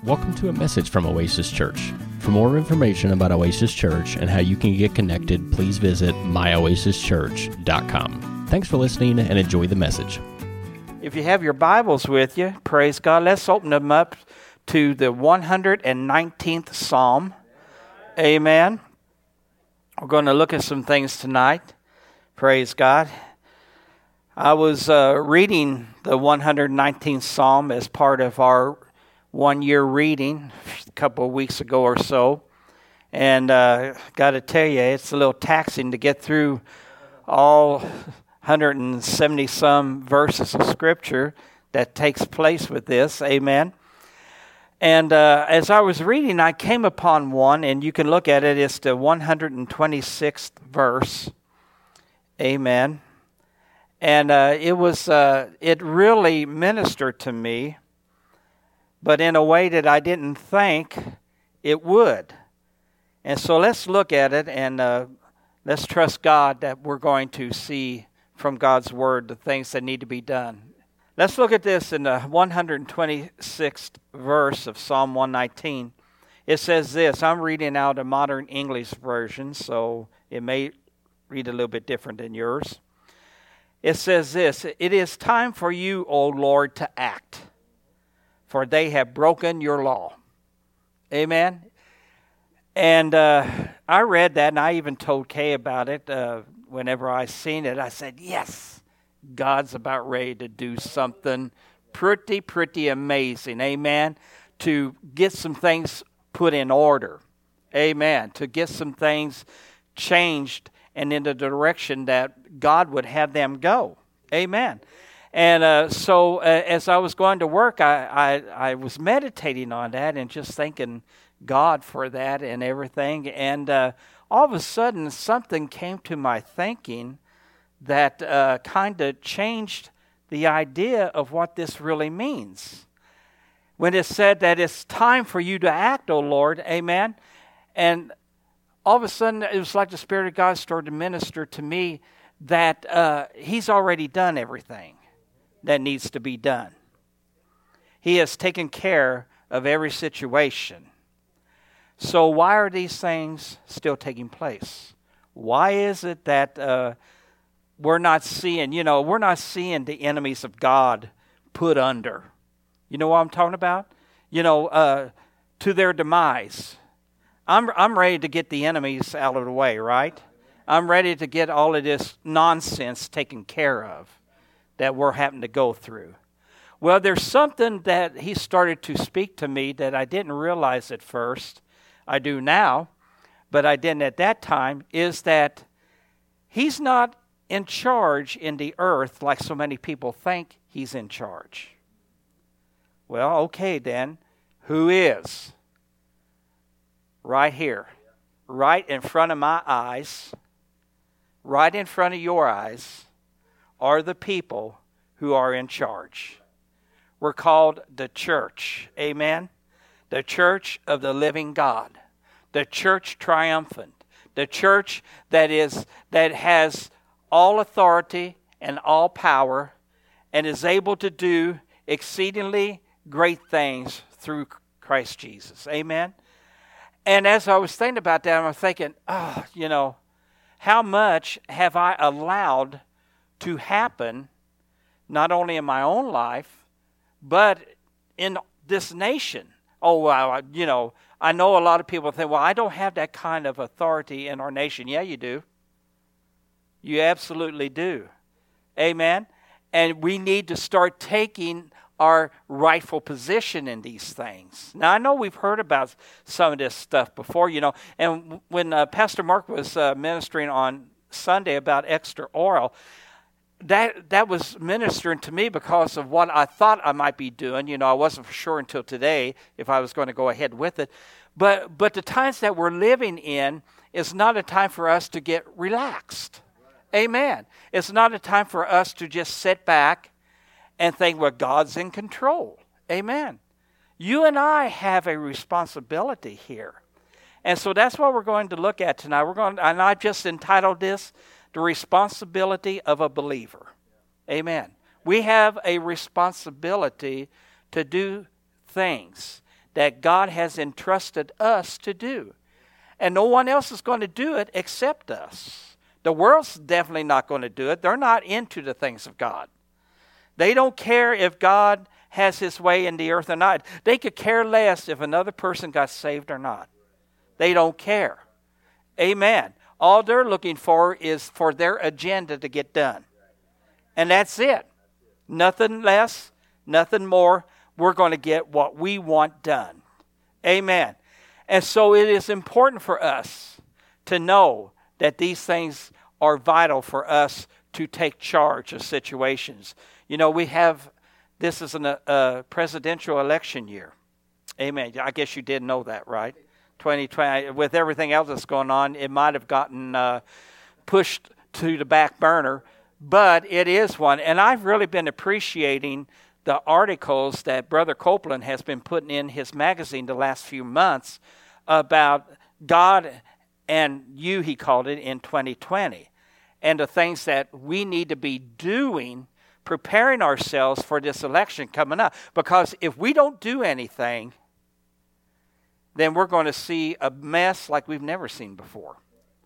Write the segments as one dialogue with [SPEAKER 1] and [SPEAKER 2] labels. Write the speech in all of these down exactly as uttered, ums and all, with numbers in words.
[SPEAKER 1] Welcome to a message from Oasis Church. For more information about Oasis Church and how you can get connected, please visit my oasis church dot com. Thanks for listening and enjoy the message.
[SPEAKER 2] If you have your Bibles with you, praise God, let's open them up to the one hundred nineteenth Psalm. Amen. We're going to look at some things tonight. Praise God. I was uh, reading the one hundred nineteenth Psalm as part of our one-year reading a couple of weeks ago or so. And uh, got to tell you, it's a little taxing to get through all one hundred seventy some verses of Scripture that takes place with this. Amen. And uh, as I was reading, I came upon one, and you can look at it. It's the one hundred twenty-sixth verse. Amen. And uh, it was, uh, it really ministered to me, but in a way that I didn't think it would. And so let's look at it, and uh, let's trust God that we're going to see from God's Word the things that need to be done. Let's look at this in the one hundred twenty-sixth verse of Psalm one nineteen. It says this. I'm reading out a modern English version, so it may read a little bit different than yours. It says this: "It is time for you, O Lord, to act, for they have broken your law." Amen. And uh, I read that, and I even told Kay about it uh, whenever I seen it. I said, yes, God's about ready to do something pretty, pretty amazing. Amen. To get some things put in order. Amen. To get some things changed and in the direction that God would have them go. Amen. And uh, so uh, as I was going to work, I, I, I was meditating on that and just thanking God for that and everything. And uh, all of a sudden, something came to my thinking that uh, kind of changed the idea of what this really means. When it said that it's time for you to act, O Lord, amen. And all of a sudden, it was like the Spirit of God started to minister to me that uh, He's already done everything that needs to be done. He has taken care of every situation. So why are these things still taking place? Why is it that uh, we're not seeing, you know, we're not seeing the enemies of God put under? You know what I'm talking about? You know, uh, to their demise. I'm I'm ready to get the enemies out of the way, right? I'm ready to get all of this nonsense taken care of that we're having to go through. Well, there's something that he started to speak to me that I didn't realize at first. I do now, but I didn't at that time, is that he's not in charge in the earth like so many people think he's in charge. Well, okay then, who is? Right here, right in front of my eyes, right in front of your eyes, are the people who are in charge. We're called the church. Amen? The church of the living God. The church triumphant. The church that is that has all authority and all power and is able to do exceedingly great things through Christ Jesus. Amen? And as I was thinking about that, I was thinking, oh, you know, how much have I allowed to happen, not only in my own life, but in this nation? Oh, well, you know, I know a lot of people think, well, I don't have that kind of authority in our nation. Yeah, you do. You absolutely do. Amen? And we need to start taking our rightful position in these things. Now, I know we've heard about some of this stuff before, you know, and when uh, Pastor Mark was uh, ministering on Sunday about extra oil, that that was ministering to me because of what I thought I might be doing. You know, I wasn't for sure until today if I was going to go ahead with it. But but the times that we're living in is not a time for us to get relaxed. Amen. It's not a time for us to just sit back and think, well, God's in control. Amen. You and I have a responsibility here. And so that's what we're going to look at tonight. We're going, and I just entitled this, The Responsibility of a Believer. Amen. We have a responsibility to do things. that God has entrusted us to do. And no one else is going to do it except us. The world's definitely not going to do it. They're not into the things of God. They don't care if God has his way in the earth or not. They could care less if another person got saved or not. They don't care. Amen. All they're looking for is for their agenda to get done. And that's it. Nothing less, nothing more. We're going to get what we want done. Amen. And so it is important for us to know that these things are vital for us to take charge of situations. You know, we have, this is a uh, presidential election year. Amen. I guess you did know that, right? twenty twenty, with everything else that's going on, it might have gotten uh, pushed to the back burner, but it is one. And I've really been appreciating the articles that Brother Copeland has been putting in his magazine the last few months about God and you, he called it, in twenty twenty. And the things that we need to be doing, preparing ourselves for this election coming up. Because if we don't do anything, then we're going to see a mess like we've never seen before.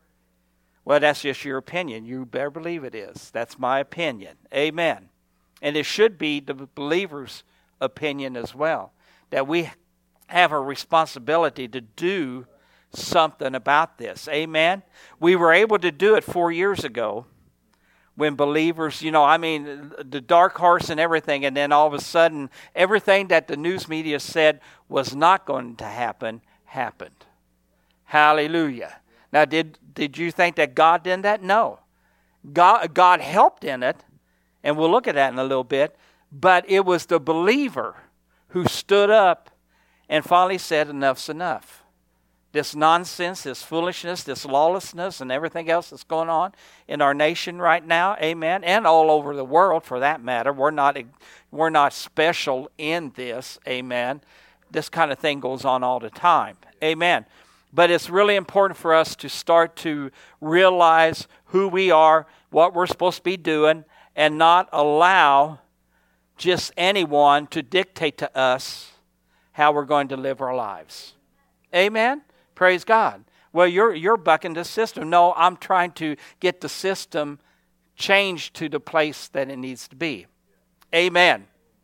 [SPEAKER 2] Well, that's just your opinion. You better believe it is. That's my opinion. Amen. And it should be the believer's opinion as well, that we have a responsibility to do something about this. Amen. We were able to do it four years ago when believers, you know, I mean, the dark horse and everything, and then all of a sudden, everything that the news media said was not going to happen, happened. Hallelujah. Now, did, did you think that God did that? No. God, God helped in it, and we'll look at that in a little bit, but it was the believer who stood up and finally said, enough's enough. This nonsense, this foolishness, this lawlessness, and everything else that's going on in our nation right now, amen, and all over the world for that matter. We're not, we're not special in this, amen. This kind of thing goes on all the time, amen. But it's really important for us to start to realize who we are, what we're supposed to be doing, and not allow just anyone to dictate to us how we're going to live our lives. Amen? Praise God. Well, you're you're bucking the system. No, I'm trying to get the system changed to the place that it needs to be. Amen.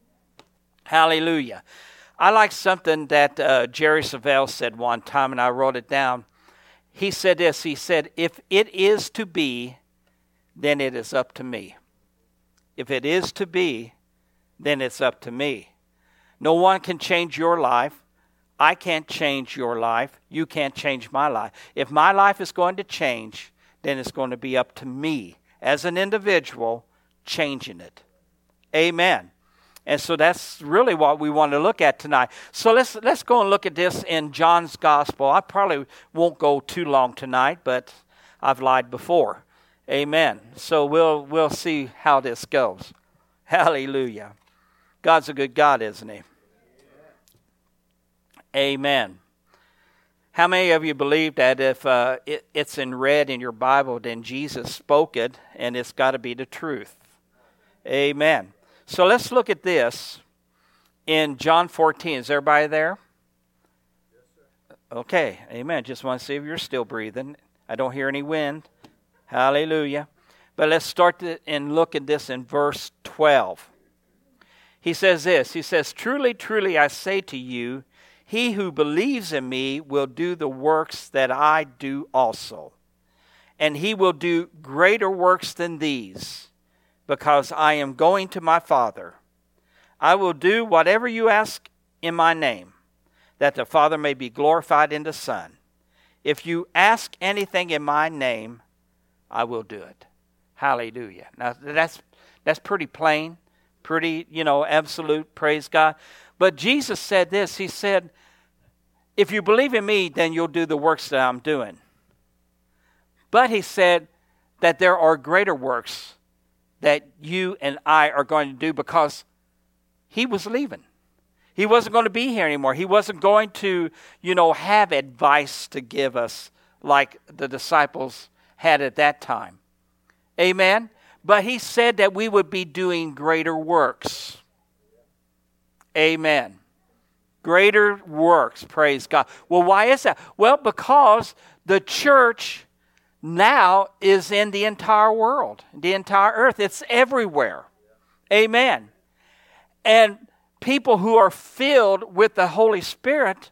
[SPEAKER 2] Hallelujah. I like something that uh, Jerry Savelle said one time, and I wrote it down. He said this. He said, if it is to be, then it is up to me. If it is to be, then it's up to me. No one can change your life. I can't change your life. You can't change my life. If my life is going to change, then it's going to be up to me as an individual changing it. Amen. And so that's really what we want to look at tonight. So let's let's go and look at this in John's Gospel. I probably won't go too long tonight, but I've lied before. Amen. So we'll we'll see how this goes. Hallelujah. God's a good God, isn't he? Amen. How many of you believe that if uh, it, it's in red in your Bible, then Jesus spoke it, and it's got to be the truth? Amen. So let's look at this in John fourteen. Is everybody there? Okay. Amen. Just want to see if you're still breathing. I don't hear any wind. Hallelujah. But let's start to, and look at this in verse twelve. He says this. He says, truly, truly, I say to you, he who believes in me will do the works that I do also. And he will do greater works than these, because I am going to my Father. I will do whatever you ask in my name, that the Father may be glorified in the Son. If you ask anything in my name, I will do it. Hallelujah. Now, that's that's pretty plain, pretty, you know, absolute, praise God. But Jesus said this. He said, if you believe in me, then you'll do the works that I'm doing. But he said that there are greater works that you and I are going to do, because he was leaving. He wasn't going to be here anymore. He wasn't going to, you know, have advice to give us like the disciples had at that time. Amen? But he said that we would be doing greater works. Amen. Greater works, praise God. Well, why is that? Well, because the church now is in the entire world, the entire earth. It's everywhere. Amen. And people who are filled with the Holy Spirit,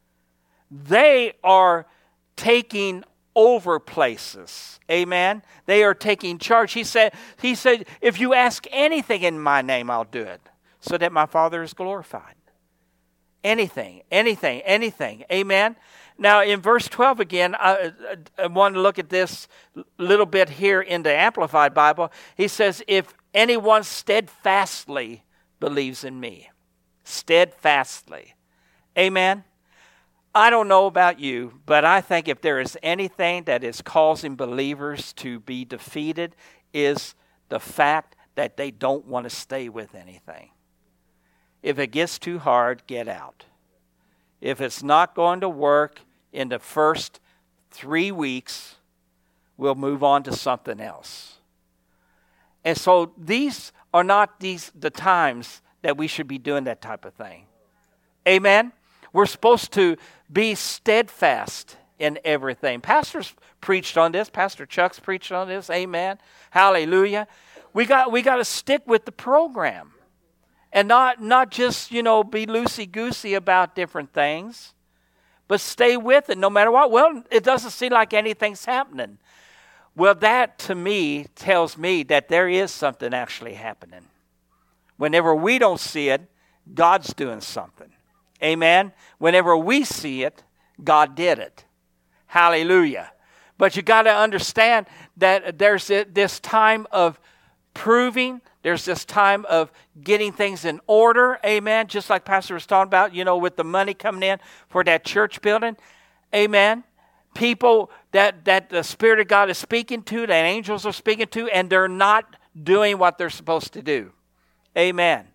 [SPEAKER 2] they are taking over places. Amen. They are taking charge. He said, he said, if you ask anything in my name, I'll do it, so that my Father is glorified. Anything, anything, anything. Amen. Now, in verse twelve again, I, I want to look at this little bit here in the Amplified Bible. He says, if anyone steadfastly believes in me. Steadfastly. Amen. I don't know about you, but I think if there is anything that is causing believers to be defeated, is the fact that they don't want to stay with anything. If it gets too hard, get out. If it's not going to work in the first three weeks, we'll move on to something else. And so these are not these the times that we should be doing that type of thing. Amen? We're supposed to be steadfast in everything. Pastors preached on this. Pastor Chuck's preached on this. Amen. Hallelujah. We got we got to stick with the program. And not, not just, you know, be loosey-goosey about different things, but stay with it no matter what. Well, it doesn't seem like anything's happening. Well, that to me tells me that there is something actually happening. Whenever we don't see it, God's doing something. Amen? Whenever we see it, God did it. Hallelujah. But you got to understand that there's this time of proving. There's this time of getting things in order, amen, just like Pastor was talking about, you know, with the money coming in for that church building, amen. People that, that the Spirit of God is speaking to, that angels are speaking to, and they're not doing what they're supposed to do, amen.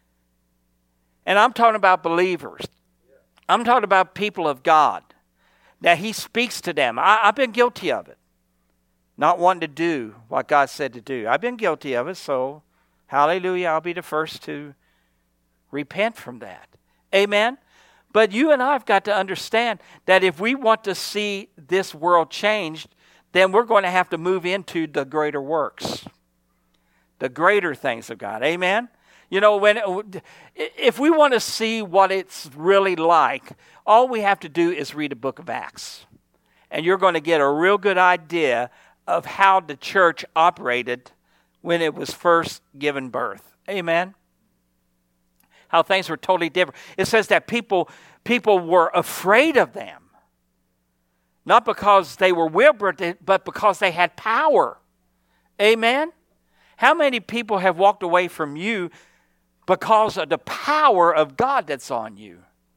[SPEAKER 2] And I'm talking about believers. I'm talking about people of God, that He speaks to them. I, I've been guilty of it, not wanting to do what God said to do. I've been guilty of it, so hallelujah, I'll be the first to repent from that. Amen? But you and I have got to understand that if we want to see this world changed, then we're going to have to move into the greater works. The greater things of God. Amen? You know, when if we want to see what it's really like, all we have to do is read the book of Acts. And you're going to get a real good idea of how the church operated when it was first given birth. Amen? How things were totally different. It says that people, people were afraid of them. Not because they were weird, but because they had power. Amen? How many people have walked away from you because of the power of God that's on you?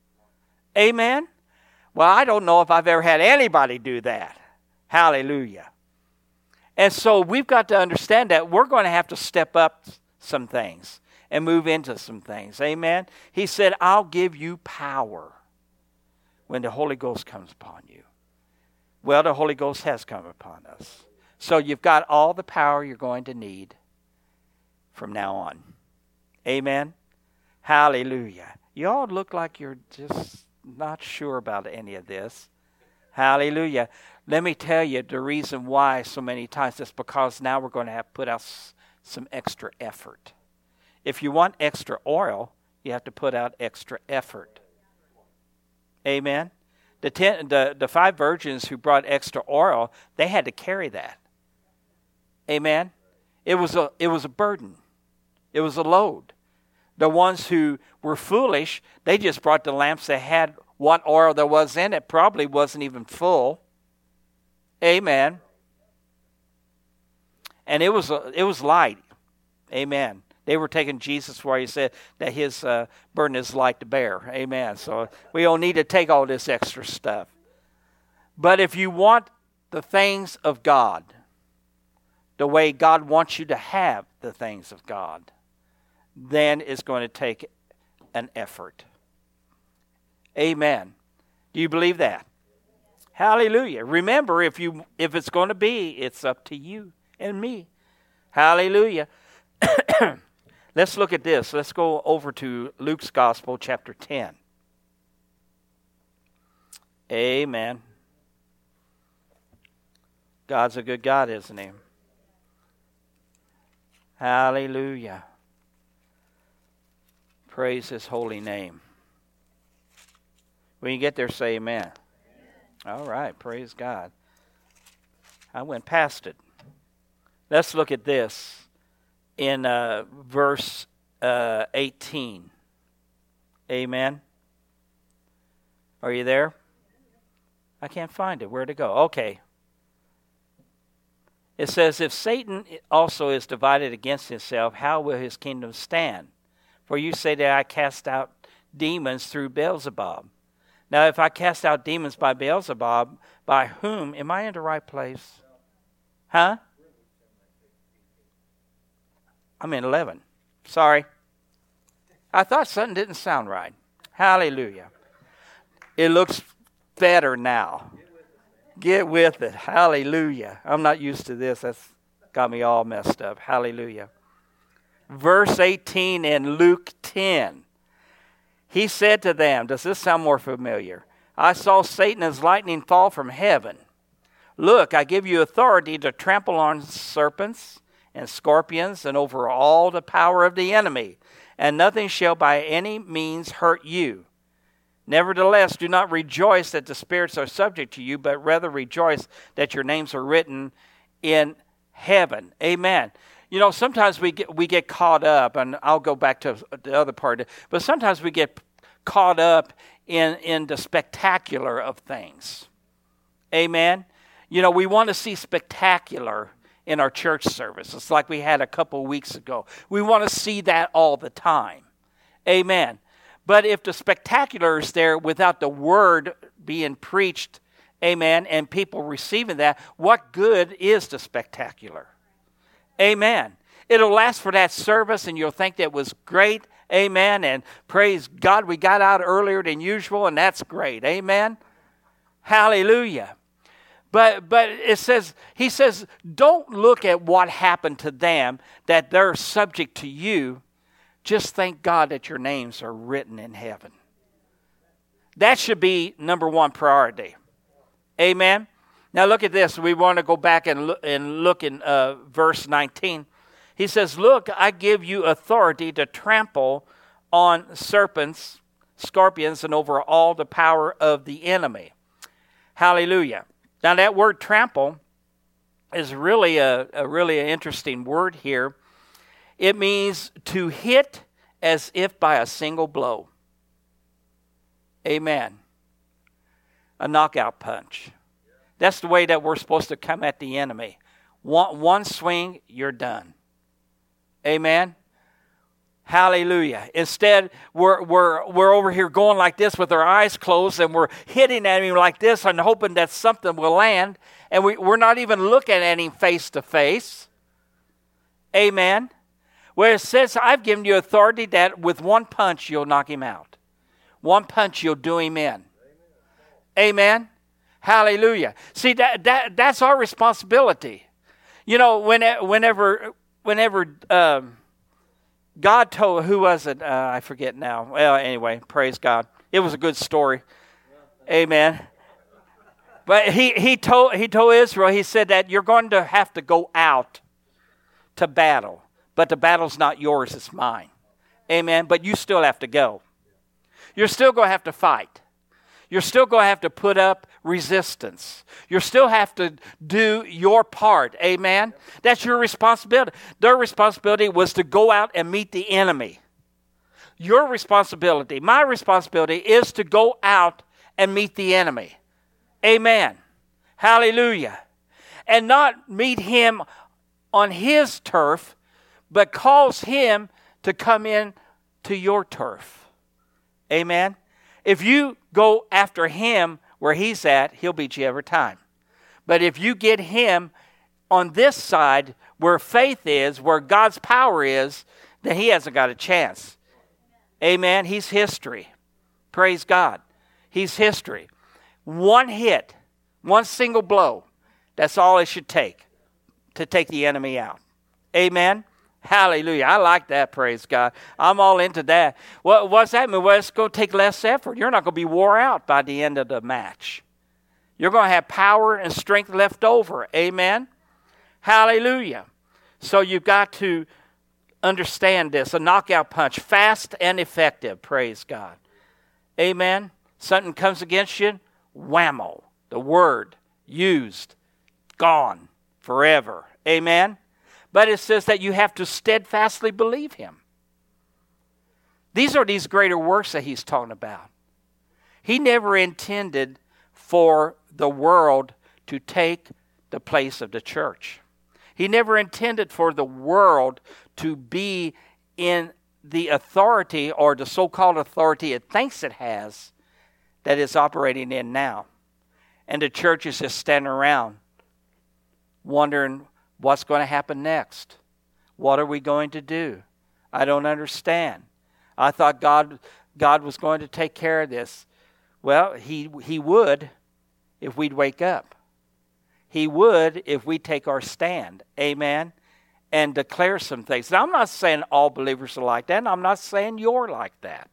[SPEAKER 2] Amen? Well, I don't know if I've ever had anybody do that. Hallelujah. And so we've got to understand that we're going to have to step up some things and move into some things. Amen? He said, I'll give you power when the Holy Ghost comes upon you. Well, the Holy Ghost has come upon us. So you've got all the power you're going to need from now on. Amen? Hallelujah. You all look like you're just not sure about any of this. Hallelujah. Let me tell you the reason why so many times is because now we're going to have to put out some extra effort. If you want extra oil, you have to put out extra effort. Amen? The, ten, the, the five virgins who brought extra oil, they had to carry that. Amen? It was a, it was a burden. It was a load. The ones who were foolish, they just brought the lamps that had what oil there was in it. Probably wasn't even full. Amen. And it was it was light. Amen. They were taking Jesus where He said that His uh, burden is light to bear. Amen. So we don't need to take all this extra stuff. But if you want the things of God, the way God wants you to have the things of God, then it's going to take an effort. Amen. Do you believe that? Hallelujah. Remember, if you if it's going to be, it's up to you and me. Hallelujah. Let's look at this. Let's go over to Luke's Gospel, chapter ten. Amen. God's a good God, isn't he? Hallelujah. Praise his holy name. When you get there, say amen. Amen. All right, praise God. I went past it. Let's look at this in uh, verse uh, eighteen. Amen. Are you there? I can't find it. Where'd it go? Okay. It says, if Satan also is divided against himself, how will his kingdom stand? For you say that I cast out demons through Beelzebub. Now, if I cast out demons by Beelzebub, by whom? Am I in the right place? Huh? I'm in eleven. Sorry. I thought something didn't sound right. Hallelujah. It looks better now. Get with it. Hallelujah. I'm not used to this. That's got me all messed up. Hallelujah. Verse eighteen in Luke ten. He said to them, does this sound more familiar? I saw Satan as lightning fall from heaven. Look, I give you authority to trample on serpents and scorpions and over all the power of the enemy, and nothing shall by any means hurt you. Nevertheless, do not rejoice that the spirits are subject to you, but rather rejoice that your names are written in heaven. Amen. You know, sometimes we get we get caught up, and I'll go back to the other part, but sometimes we get caught up in, in the spectacular of things. Amen. You know, we want to see spectacular in our church service. It's like we had a couple of weeks ago. We want to see that all the time. Amen. But if the spectacular is there without the word being preached, amen, and people receiving that, what good is the spectacular? Amen. It'll last for that service, and you'll think that was great, amen, and praise God, we got out earlier than usual, and that's great, amen. Hallelujah. But but it says, he says, don't look at what happened to them, that they're subject to you. Just thank God that your names are written in heaven. That should be number one priority. Amen. Now look at this. We want to go back and look, and look in uh, verse nineteen. He says, look, I give you authority to trample on serpents, scorpions, and over all the power of the enemy. Hallelujah. Now that word trample is really a, a really an interesting word here. It means to hit as if by a single blow. Amen. A knockout punch. That's the way that we're supposed to come at the enemy. One, one swing, you're done. Amen. Hallelujah. Instead, we're, we're, we're over here going like this with our eyes closed, and we're hitting at him like this and hoping that something will land. And we, we're not even looking at him face to face. Amen. Where it says, I've given you authority that with one punch you'll knock him out. One punch you'll do him in. Amen. Amen. Hallelujah. See, that, that that's our responsibility. You know, when, whenever whenever um, God told, who was it? Uh, I forget now. Well, anyway, praise God. It was a good story. Amen. But he, he told he told Israel, he said that you're going to have to go out to battle. But the battle's not yours, it's mine. Amen. But you still have to go. You're still going to have to fight. You're still going to have to put up resistance. You still have to do your part. Amen. That's your responsibility. Their responsibility was to go out and meet the enemy. Your responsibility, my responsibility, is to go out and meet the enemy. Amen. Hallelujah. And not meet him on his turf, but cause him to come in to your turf. Amen. If you go after him where he's at, he'll beat you every time. But if you get him on this side where faith is, where God's power is, then he hasn't got a chance. Amen. He's history. Praise God. He's history. One hit, one single blow, that's all it should take to take the enemy out. Amen. Hallelujah. I like that, praise God. I'm all into that. What, what's that mean? Well, it's going to take less effort. You're not going to be wore out by the end of the match. You're going to have power and strength left over. Amen? Hallelujah. So you've got to understand this. A knockout punch, fast and effective, praise God. Amen? Something comes against you, whammo. The word used, gone forever. Amen? But it says that you have to steadfastly believe him. These are these greater works that he's talking about. He never intended for the world to take the place of the church. He never intended for the world to be in the authority or the so-called authority it thinks it has that it's operating in now. And the church is just standing around wondering, what's going to happen next? What are we going to do? I don't understand. I thought God God was going to take care of this. Well, he he would if we'd wake up. He would if we take our stand. Amen? And declare some things. Now, I'm not saying all believers are like that, and I'm not saying you're like that.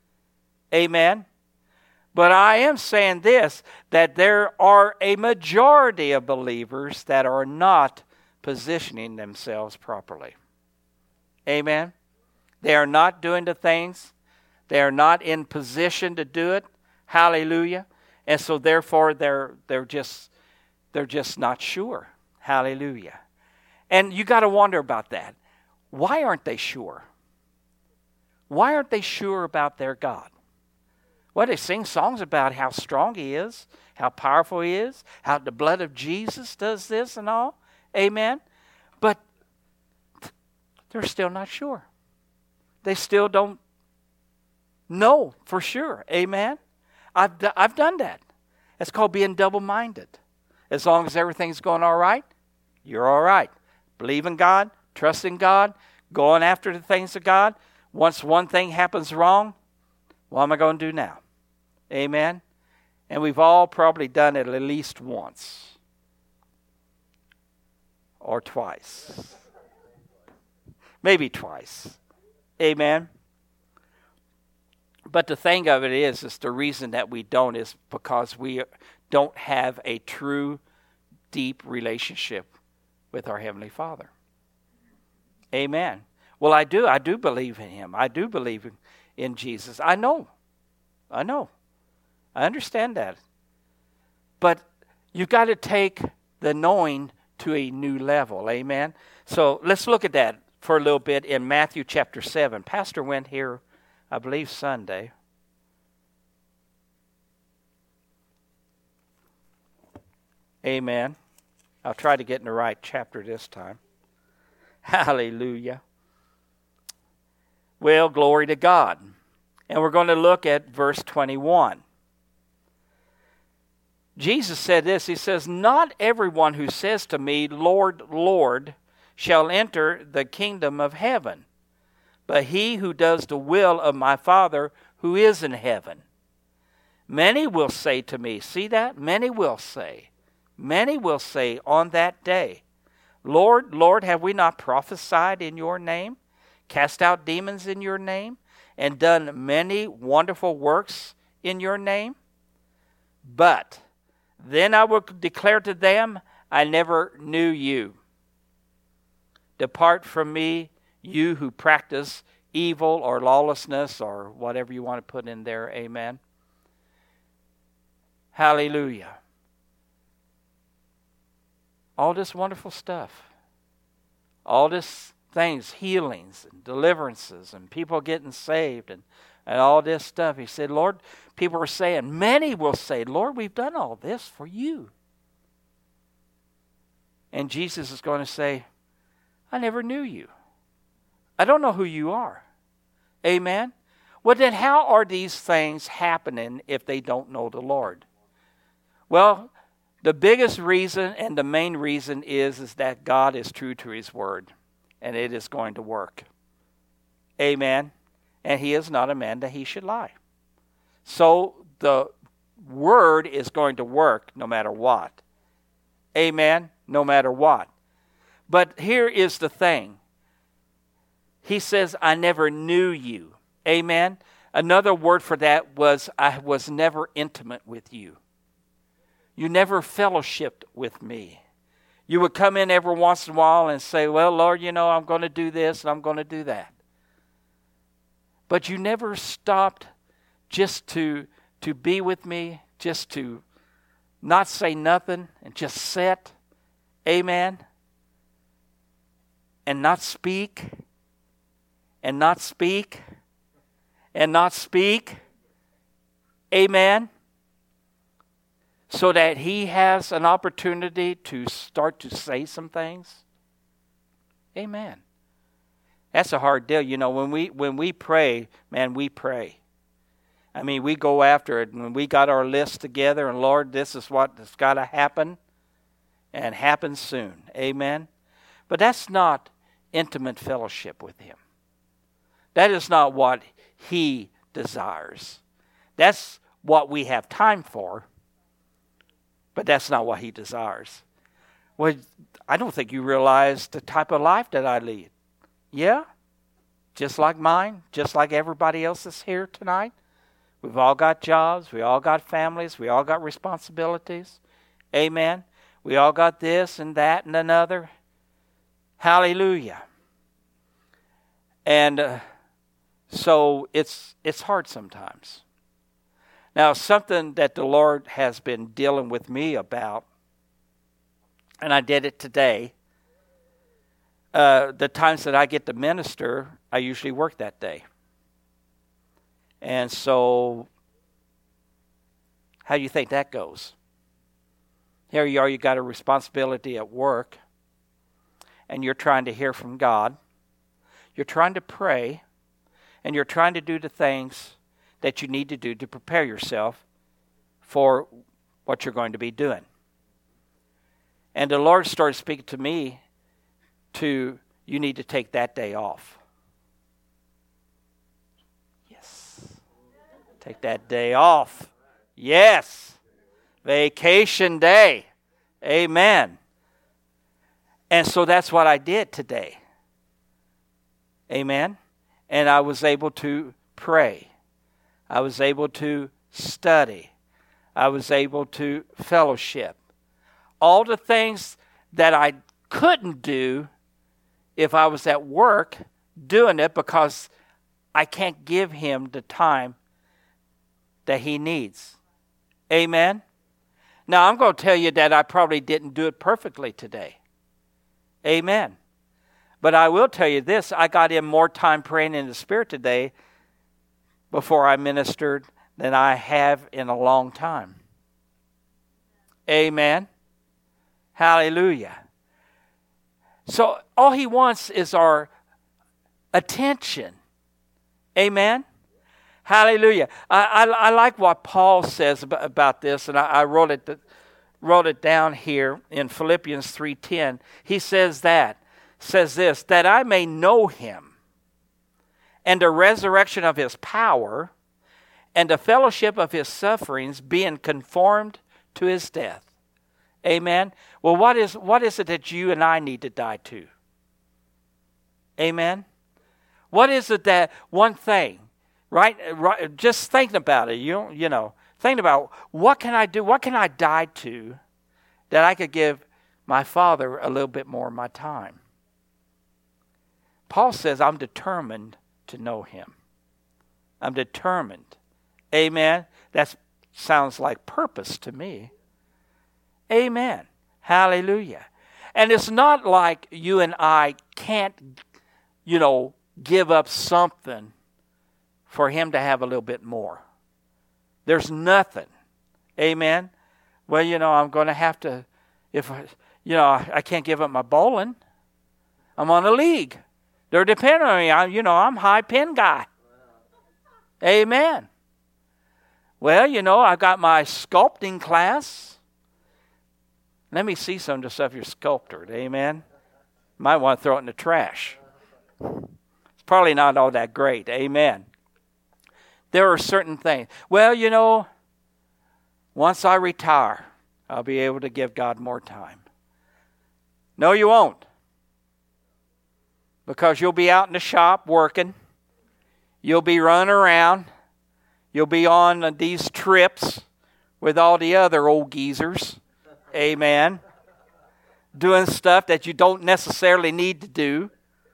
[SPEAKER 2] Amen? But I am saying this, that there are a majority of believers that are not positioning themselves properly. Amen? They are not doing the things. They are not in position to do it. Hallelujah. And so therefore they're they're just they're just not sure. Hallelujah. And you got to wonder about that. Why aren't they sure? Why aren't they sure about their God? Well, they sing songs about how strong he is, how powerful he is, how the blood of Jesus does this and all. Amen. But they're still not sure. They still don't know for sure. Amen. I've, d- I've done that. It's called being double-minded. As long as everything's going all right, you're all right. Believe in God, trust in God, going after the things of God. Once one thing happens wrong, what am I going to do now? Amen. And we've all probably done it at least once. Or twice. Maybe twice. Amen. But the thing of it is, is the reason that we don't is because we don't have a true, deep relationship with our Heavenly Father. Amen. Well, I do. I do believe in him. I do believe in, in Jesus. I know. I know. I understand that. But you've got to take the knowing to a new level. Amen. So let's look at that for a little bit in Matthew chapter seven. Pastor went here, I believe, Sunday. Amen. I'll try to get in the right chapter this time. Hallelujah. Well, glory to God. And we're going to look at verse twenty-one. Jesus said this. He says, "Not everyone who says to me, 'Lord, Lord,' shall enter the kingdom of heaven, but he who does the will of my Father who is in heaven. Many will say to me," see that? Many will say. Many will say on that day, "Lord, Lord, have we not prophesied in your name, cast out demons in your name, and done many wonderful works in your name? But then I will declare to them, I never knew you. Depart from me, you who practice evil or lawlessness," or whatever you want to put in there. Amen. Hallelujah. All this wonderful stuff. All this things, healings and deliverances and people getting saved and, and all this stuff. He said, Lord, people are saying, many will say, "Lord, we've done all this for you." And Jesus is going to say, "I never knew you. I don't know who you are." Amen? Well, then how are these things happening if they don't know the Lord? Well, the biggest reason and the main reason is, is that God is true to his word, and it is going to work. Amen? And he is not a man that he should lie. So the word is going to work no matter what. Amen? No matter what. But here is the thing. he says, I never knew you. Amen. Another word for that was, I was never intimate with you. You never fellowshiped with me. You would come in every once in a while and say, well, Lord, you know, I'm going to do this and I'm going to do that. But you never stopped just to, to be with me, just to not say nothing and just sit. Amen. And not speak. And not speak. And not speak. Amen. So that he has an opportunity to start to say some things. Amen. That's a hard deal. You know, when we when we pray, man, we pray. I mean, we go after it. When we got our list together, and Lord, this is what's got to happen, and happen soon. Amen. But that's not intimate fellowship with him. That is not what he desires. That's what we have time for, but that's not what he desires. Well, I don't think you realize the type of life that I lead. Yeah, just like mine, just like everybody else that's here tonight. We've all got jobs, we all got families, we all got responsibilities. Amen. We all got this and that and another. Hallelujah. And uh, so it's it's hard sometimes. Now, something that the Lord has been dealing with me about, and I did it today, uh, the times that I get to minister, I usually work that day. And so, how do you think that goes? Here you are, you got a responsibility at work, and you're trying to hear from God. You're trying to pray, and you're trying to do the things that you need to do to prepare yourself for what you're going to be doing. And the Lord started speaking to me to, you need to take that day off. Yes. Take that day off. Yes. Vacation day. Amen. And so that's what I did today. Amen. And I was able to pray. I was able to study. I was able to fellowship. All the things that I couldn't do if I was at work doing it because I can't give him the time that he needs. Amen? Now, I'm going to tell you that I probably didn't do it perfectly today. Amen. But I will tell you this, I got in more time praying in the Spirit today before I ministered than I have in a long time. Amen. Hallelujah. So all he wants is our attention. Amen. Hallelujah. I, I, I like what Paul says about, about this, and I, I wrote it wrote it down here in Philippians three ten. He says that, says this, that I may know him and the resurrection of his power and the fellowship of his sufferings, being conformed to his death. Amen. Well, what is what is it that you and I need to die to? Amen. What is it that one thing, right? right just thinking about it, you you know, thinking about what can I do? What can I die to that I could give my Father a little bit more of my time? Paul says, I'm determined to know him. I'm determined. Amen. That sounds like purpose to me. Amen. Hallelujah. And it's not like you and I can't, you know, give up something for him to have a little bit more. There's nothing. Amen. Well, you know, I'm going to have to, if, I, you know, I can't give up my bowling. I'm on a league. They're depending on me. I, you know, I'm high pin guy. Amen. Well, you know, I got my sculpting class. Let me see some of the stuff you're sculpted. Amen. Might want to throw it in the trash. It's probably not all that great. Amen. There are certain things. Well, you know, once I retire, I'll be able to give God more time. No, you won't. Because you'll be out in the shop working. You'll be running around. You'll be on these trips with all the other old geezers. Amen. Doing stuff that you don't necessarily need to do.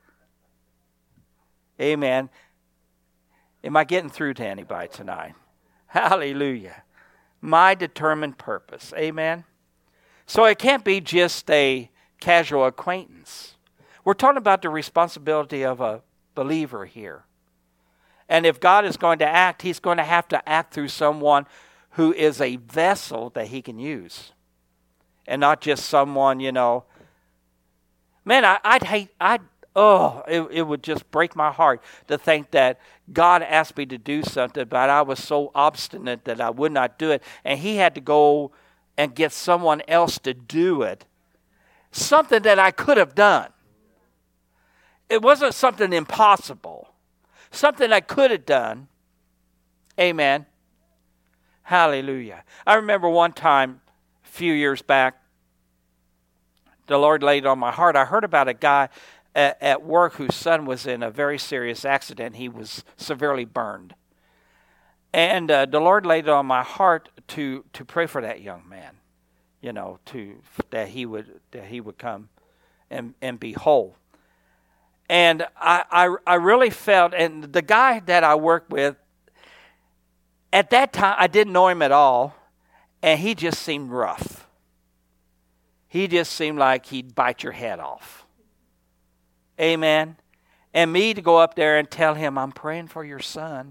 [SPEAKER 2] Amen. Am I getting through to anybody tonight? Hallelujah. My determined purpose. Amen. So it can't be just a casual acquaintance. We're talking about the responsibility of a believer here. And if God is going to act, he's going to have to act through someone who is a vessel that he can use. And not just someone, you know. Man, I, I'd hate, I'd, oh, it, it would just break my heart to think that God asked me to do something, but I was so obstinate that I would not do it. And he had to go and get someone else to do it. Something that I could have done. It wasn't something impossible. Something I could have done. Amen. Hallelujah. I remember one time, a few years back, the Lord laid on my heart. I heard about a guy at, at work whose son was in a very serious accident. He was severely burned. And uh, the Lord laid it on my heart to, to pray for that young man. You know, to that he would that he would come and, and be whole. And I, I I really felt, and the guy that I worked with, at that time, I didn't know him at all, and he just seemed rough. He just seemed like he'd bite your head off. Amen. And me to go up there and tell him, I'm praying for your son.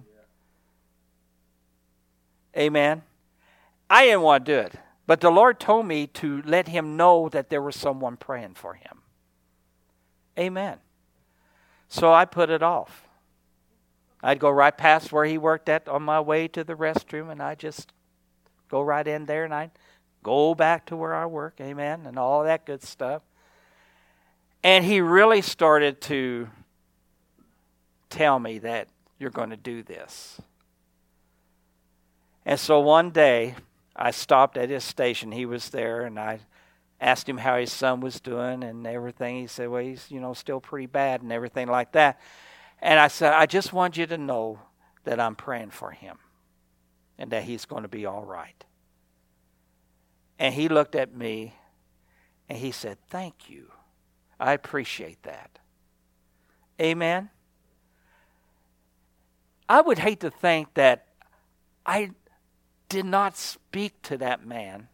[SPEAKER 2] Amen. I didn't want to do it. But the Lord told me to let him know that there was someone praying for him. Amen. So I put it off. I'd go right past where he worked at on my way to the restroom, and I'd just go right in there, and I'd go back to where I work, amen, and all that good stuff. And he really started to tell me that you're going to do this. And so one day, I stopped at his station. He was there, and I asked him how his son was doing and everything. He said, well, he's, you know, still pretty bad and everything like that. And I said, I just want you to know that I'm praying for him and that he's going to be all right. And he looked at me, and he said, thank you. I appreciate that. Amen? I would hate to think that I did not speak to that man.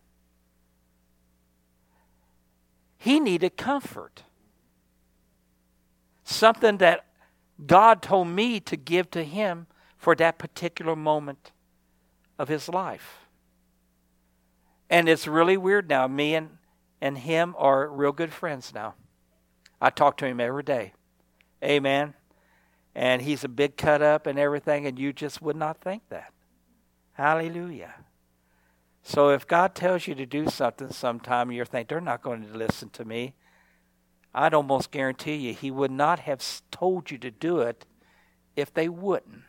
[SPEAKER 2] He needed comfort. Something that God told me to give to him for that particular moment of his life. And it's really weird now. Me and, and him are real good friends now. I talk to him every day. Amen. And he's a big cut up and everything, and you just would not think that. Hallelujah. So if God tells you to do something sometime, you're thinking, they're not going to listen to me. I'd almost guarantee you he would not have told you to do it if they wouldn't.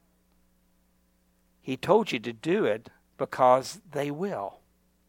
[SPEAKER 2] He told you to do it because they will.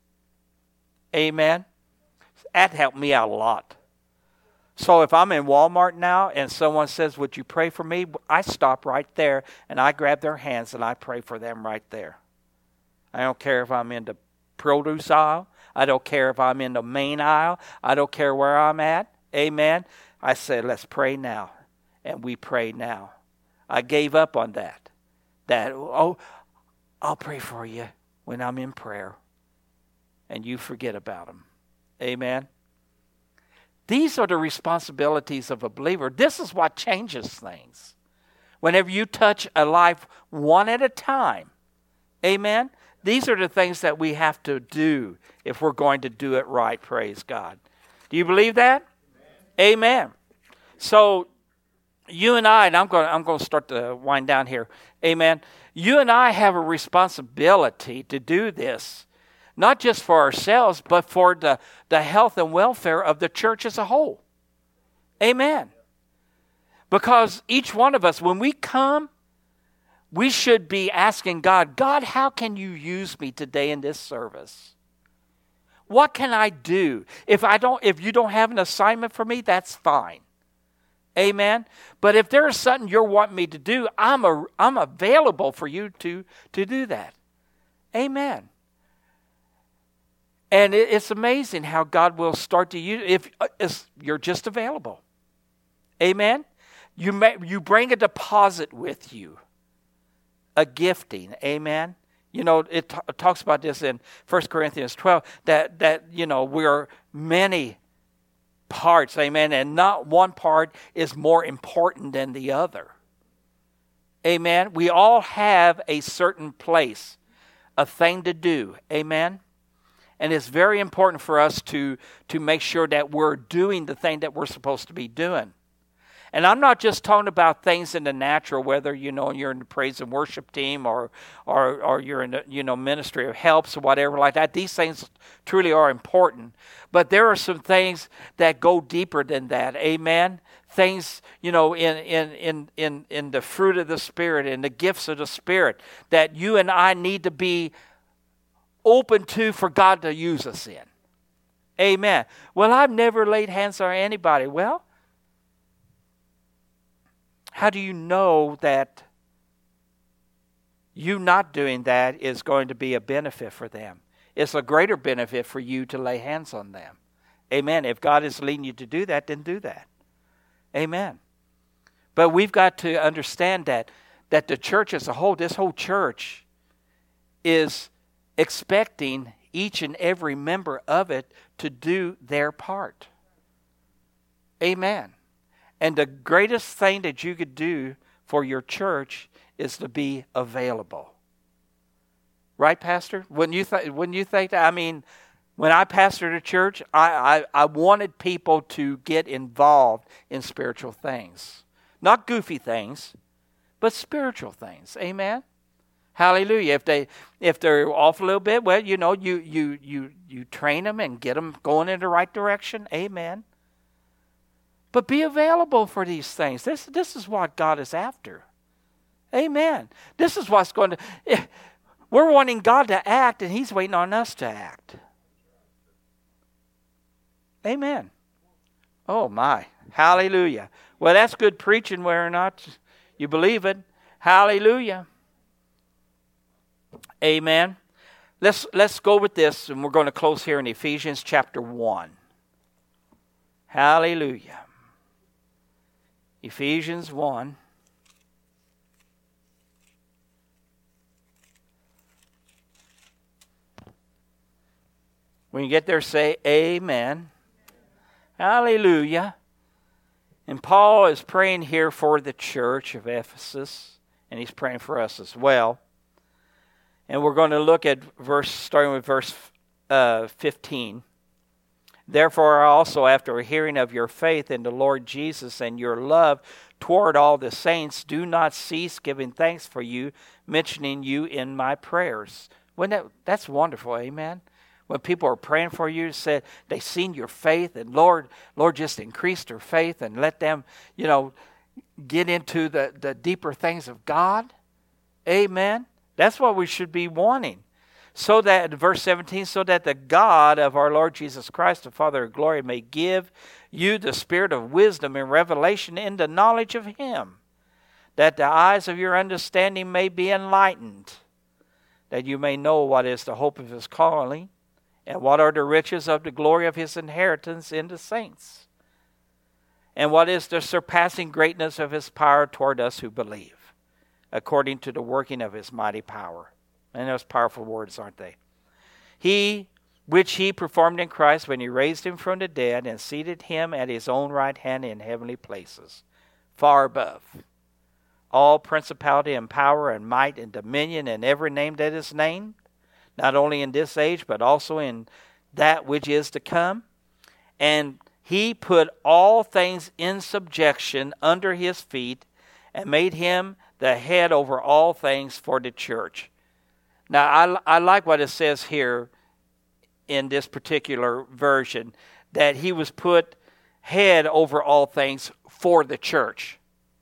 [SPEAKER 2] Amen? That helped me out a lot. So if I'm in Walmart now and someone says, would you pray for me? I stop right there and I grab their hands and I pray for them right there. I don't care if I'm in the produce aisle. I don't care if I'm in the main aisle. I don't care where I'm at. Amen. I said, let's pray now. And we pray now. I gave up on that. That, oh, I'll pray for you when I'm in prayer. And you forget about them. Amen. These are the responsibilities of a believer. This is what changes things. Whenever you touch a life one at a time. Amen. These are the things that we have to do if we're going to do it right. Praise God. Do you believe that? Amen. Amen. So you and I, and I'm going, I'm going to start to wind down here. Amen. You and I have a responsibility to do this. Not just for ourselves, but for the, the health and welfare of the church as a whole. Amen. Because each one of us, when we come, we should be asking God, God, how can you use me today in this service? What can I do? If I don't, if you don't have an assignment for me, that's fine. Amen. But if there's something you're wanting me to do, I'm a, I'm available for you to, to do that. Amen. And it, it's amazing how God will start to use if, if you're just available. Amen. You may, you bring a deposit with you, a gifting. Amen. You know, it, t- it talks about this in First Corinthians twelve, that, that, you know, we're many parts, amen, and not one part is more important than the other. Amen. We all have a certain place, a thing to do. Amen. And it's very important for us to, to make sure that we're doing the thing that we're supposed to be doing. And I'm not just talking about things in the natural, whether, you know, you're in the praise and worship team or or, or you're in the, you know, ministry of helps or whatever like that. These things truly are important. But there are some things that go deeper than that. Amen. Things, you know, in in in in, in the fruit of the Spirit and the gifts of the Spirit that you and I need to be open to for God to use us in. Amen. Well, I've never laid hands on anybody. Well, how do you know that you not doing that is going to be a benefit for them? It's a greater benefit for you to lay hands on them. Amen. If God is leading you to do that, then do that. Amen. But we've got to understand that, that the church as a whole, this whole church, is expecting each and every member of it to do their part. Amen. And the greatest thing that you could do for your church is to be available. Right, Pastor? Wouldn't you, th- wouldn't you think that? I mean, when I pastored a church, I, I, I wanted people to get involved in spiritual things. Not goofy things, but spiritual things. Amen? Hallelujah. If they if they're off a little bit, well, you know, you you you you train them and get them going in the right direction. Amen. But be available for these things. This, this is what God is after. Amen. This is what's going to... We're wanting God to act, and He's waiting on us to act. Amen. Oh, my. Hallelujah. Well, that's good preaching, whether or not you believe it. Hallelujah. Amen. Let's, let's go with this, and we're going to close here in Ephesians chapter one. Hallelujah. Ephesians one. When you get there, say amen. Hallelujah. And Paul is praying here for the church of Ephesus, and he's praying for us as well. And we're going to look at verse, starting with verse uh, fifteen. Therefore, also after hearing of your faith in the Lord Jesus and your love toward all the saints, do not cease giving thanks for you, mentioning you in my prayers. Wouldn't that, that's wonderful, amen? When people are praying for you, said they've seen your faith, and Lord, Lord, just increase their faith and let them, you know, get into the, the deeper things of God. Amen. That's what we should be wanting. So that, verse seventeen, so that the God of our Lord Jesus Christ, the Father of glory, may give you the spirit of wisdom and revelation in the knowledge of Him, that the eyes of your understanding may be enlightened, that you may know what is the hope of His calling, and what are the riches of the glory of His inheritance in the saints, and what is the surpassing greatness of His power toward us who believe, according to the working of His mighty power. And those powerful words, aren't they? He, which He performed in Christ when He raised Him from the dead and seated Him at His own right hand in heavenly places, far above all principality and power and might and dominion and every name that is named, not only in this age, but also in that which is to come. And He put all things in subjection under His feet and made Him the head over all things for the church. Now, I, I like what it says here in this particular version, that He was put head over all things for the church.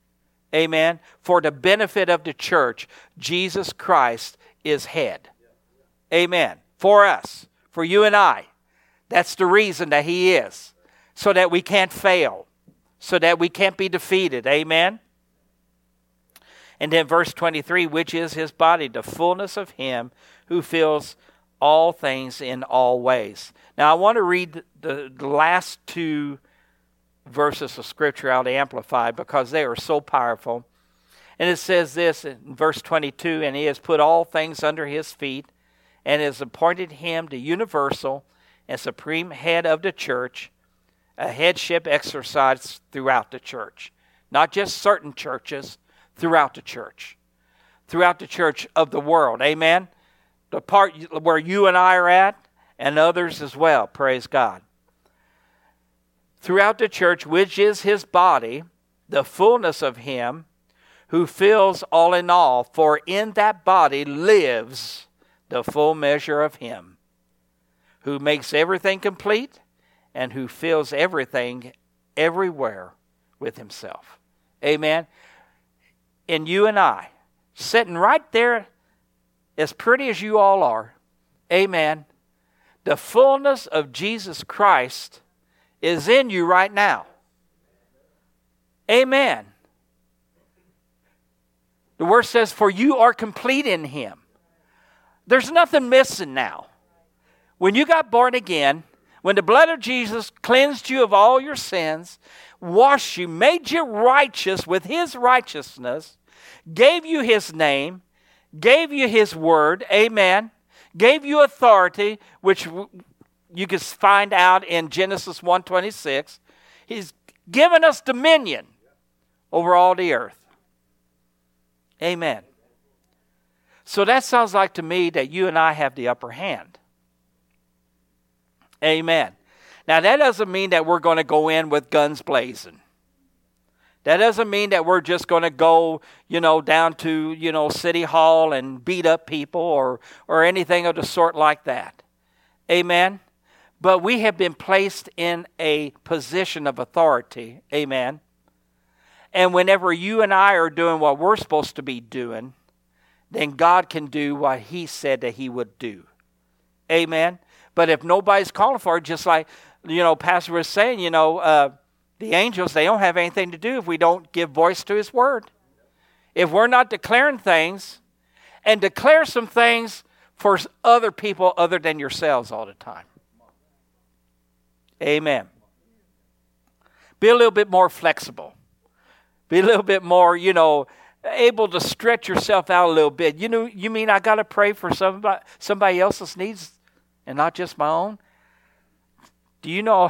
[SPEAKER 2] Amen. For the benefit of the church, Jesus Christ is head. Amen. For us, for you and I. That's the reason that He is, so that we can't fail. so that we can't be defeated. Amen? And then verse twenty-three, which is his body, the fullness of him who fills all things in all ways. Now, I want to read the, the last two verses of Scripture out Amplified because they are so powerful. And it says this in verse twenty-two, and he has put all things under his feet and has appointed him the universal and supreme head of the church, a headship exercised throughout the church. Not just certain churches, throughout the church. Throughout the church of the world. Amen? The part where you and I are at, and others as well. Praise God. Throughout the church, which is his body, the fullness of him who fills all in all, for in that body lives the full measure of him, who makes everything complete and who fills everything everywhere with himself. Amen. And you and I, sitting right there, as pretty as you all are, amen, the fullness of Jesus Christ is in you right now. Amen. The word says, for you are complete in him. There's nothing missing now. When you got born again, when the blood of Jesus cleansed you of all your sins, washed you, made you righteous with his righteousness, gave you his name, gave you his word, amen, gave you authority, which you can find out in Genesis one twenty-six. He's given us dominion over all the earth. Amen. So that sounds like to me that you and I have the upper hand. Amen. Now that doesn't mean that we're going to go in with guns blazing. That doesn't mean that we're just going to go, you know, down to, you know, City Hall and beat up people or or anything of the sort like that. Amen. But we have been placed in a position of authority. Amen. And whenever you and I are doing what we're supposed to be doing, then God can do what he said that he would do. Amen. But if nobody's calling for it, just like, you know, Pastor was saying, you know, uh, the angels, they don't have anything to do if we don't give voice to his word. If we're not declaring things, and declare some things for other people other than yourselves all the time. Amen. Be a little bit more flexible. Be a little bit more, you know, able to stretch yourself out a little bit. You know, you mean I got to pray for somebody, somebody else's needs and not just my own? Do you know...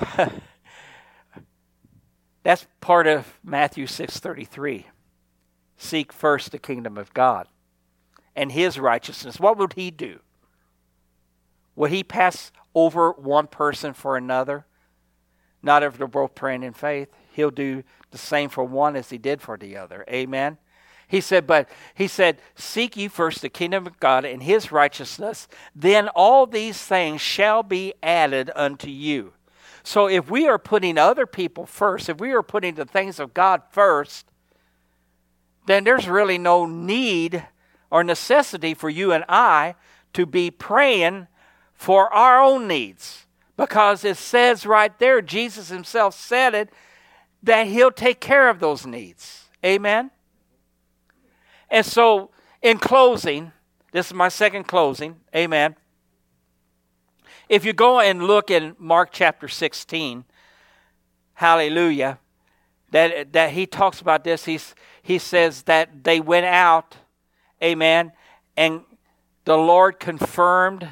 [SPEAKER 2] That's part of Matthew six thirty-three. Seek first the kingdom of God and his righteousness. What would he do? Would he pass over one person for another? Not if they're both praying in faith. He'll do the same for one as he did for the other. Amen. He said, but he said, seek ye first the kingdom of God and his righteousness, then all these things shall be added unto you. So if we are putting other people first, if we are putting the things of God first, then there's really no need or necessity for you and I to be praying for our own needs. Because it says right there, Jesus himself said it, that he'll take care of those needs. Amen? And so in closing, this is my second closing, amen. If you go and look in Mark chapter sixteen, hallelujah, that, that he talks about this. He's, he says that they went out, amen, and the Lord confirmed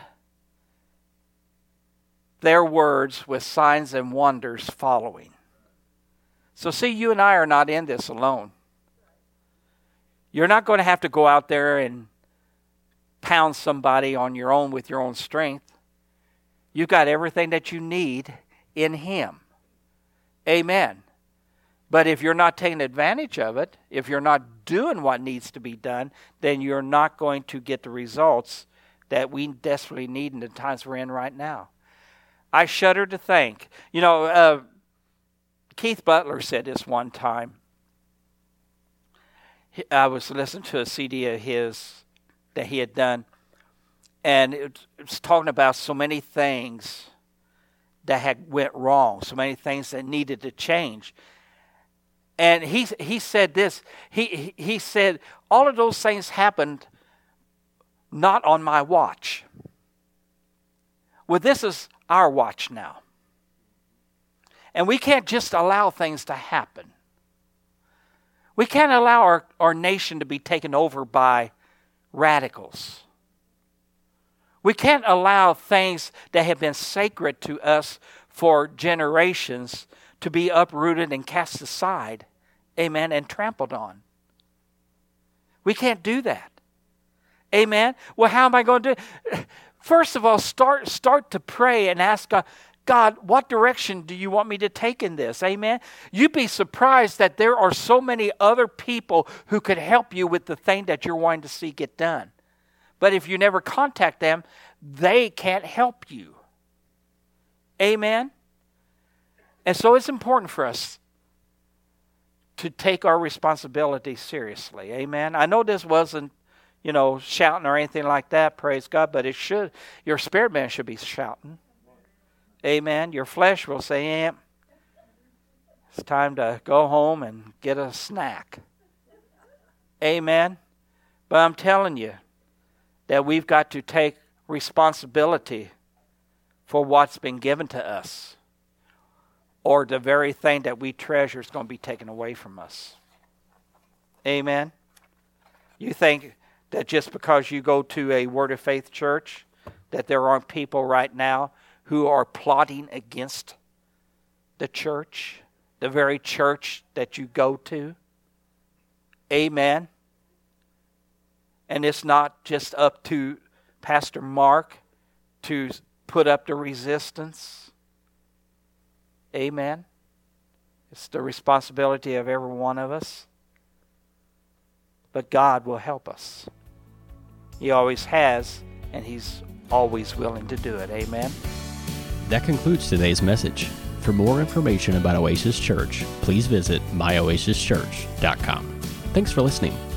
[SPEAKER 2] their words with signs and wonders following. So see, you and I are not in this alone. You're not going to have to go out there and pound somebody on your own with your own strength. You've got everything that you need in him. Amen. But if you're not taking advantage of it, if you're not doing what needs to be done, then you're not going to get the results that we desperately need in the times we're in right now. I shudder to think. You know, uh, Keith Butler said this one time. I was listening to a C D of his that he had done. And it was talking about so many things that had went wrong, so many things that needed to change. And he, he said this. He, he said, all of those things happened not on my watch. Well, this is our watch now. And we can't just allow things to happen. We can't allow our, our nation to be taken over by radicals. We can't allow things that have been sacred to us for generations to be uprooted and cast aside, amen, and trampled on. We can't do that. Amen. Well, how am I going to do it? First of all, start, start to pray and ask God, God, what direction do you want me to take in this? Amen. You'd be surprised that there are so many other people who could help you with the thing that you're wanting to see get done. But if you never contact them, they can't help you. Amen. And so it's important for us to take our responsibility seriously. Amen. I know this wasn't, you know, shouting or anything like that, praise God, but it should, your spirit man should be shouting. Amen. Your flesh will say, yeah, it's time to go home and get a snack. Amen. But I'm telling you that we've got to take responsibility for what's been given to us, or the very thing that we treasure is going to be taken away from us. Amen. You think that just because you go to a Word of Faith church, that there aren't people right now who are plotting against the church, the very church that you go to? Amen. And it's not just up to Pastor Mark to put up the resistance. Amen. It's the responsibility of every one of us. But God will help us. He always has, and He's always willing to do it. Amen.
[SPEAKER 1] That concludes today's message. For more information about Oasis Church, please visit my oasis church dot com. Thanks for listening.